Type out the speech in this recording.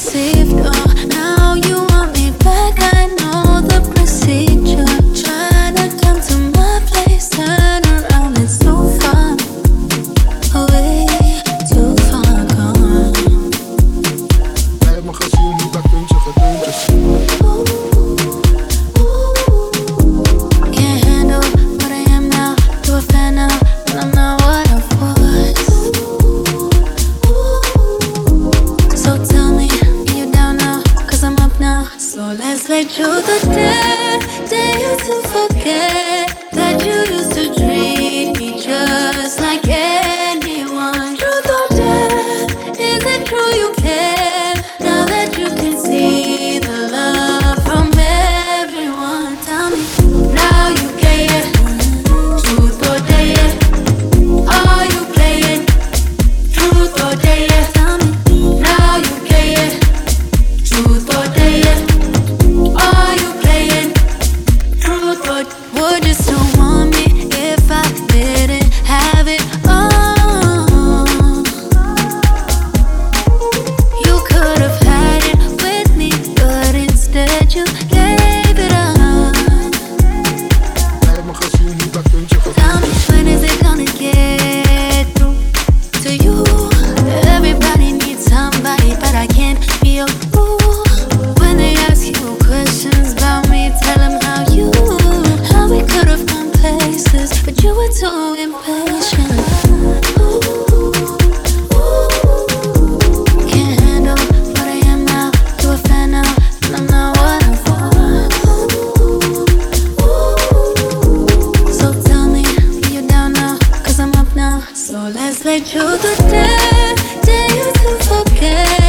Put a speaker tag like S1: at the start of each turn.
S1: deceived. Oh, now you want me back. I know the procedure. Try to come to my place, turn around. It's so far away, too far gone.
S2: Jij hebt me gezien, hoe dat deuntje gedeuntjes.
S1: Can't handle what I am now. To a fan now, and I'm not what I was. So tell me, are you down now? 'Cause I'm up now. So let's make sure the day you to forget that you used to treat me just like anyone. Truth or dare, is it true you care? Now that you can see the love from everyone, tell me, now you get it. Truth or dare, are you playing? Truth or dare, tell me, now you get it. Truth or dare, are you playing? Truth or would you still want me if I didn't have it all? You could have had it with me, but instead you gave it up.
S2: Jij hebt me gezien, hoe dat deuntje
S1: Tell me,
S2: gedeuntjes.
S1: when is it gonna get through to you? Everybody needs somebody, but I can't be your fool. When they ask you questions about me, tell them how we could have gone places, but you were too impatient. Can't handle what I am now. You a fan now, and I'm not what I was. So tell me, are you down now? 'Cause I'm up now. So let's play truth or dare you to forget